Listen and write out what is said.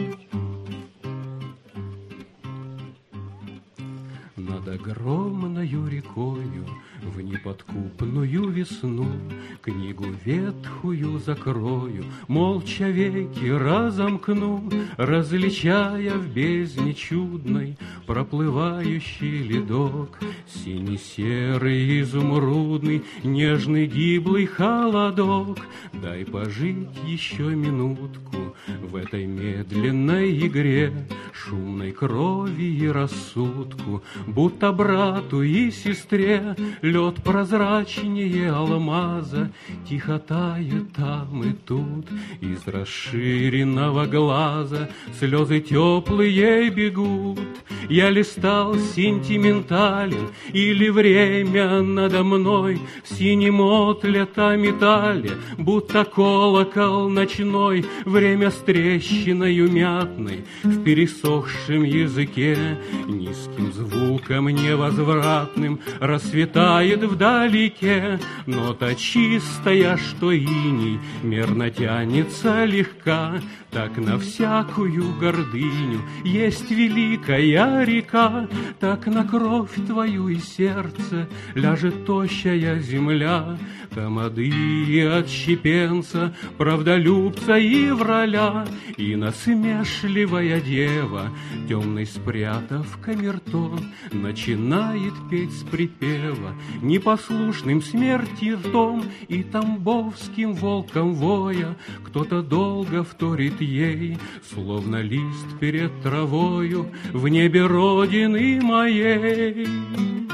Над огромною рекою в неподкупную весну книгу ветхую закрою, молча веки разомкну, различая в бездне чудной проплывающий ледок, сине-серый, изумрудный, нежный, гиблый холодок. Дай пожить еще минутку в этой медленной игре шумной крови и рассудку, будто брату и сестре. Лед прозрачнее алмаза тихо тает там и тут, из расширенного глаза слезы теплые бегут. Я листал сентиментален, или время надо мной в синем отлета металле, будто колокол ночной, время с трещиною мятной в пересохшем языке, низким звуком невозвратным расцветает вдалеке. Нота чистая, что иней мерно тянется легка, так на всякую гордыню есть великая река, так на кровь твою и сердце ляжет тощая земля. Тамады и отщепенца, правдолюбца и враля, и насмешливая дева, темный спрятав камертон, начинает петь с припева, непослушным смерти ртом и тамбовским волком воя. Кто-то долго вторит ей, словно лист перед травою в небе родины моей.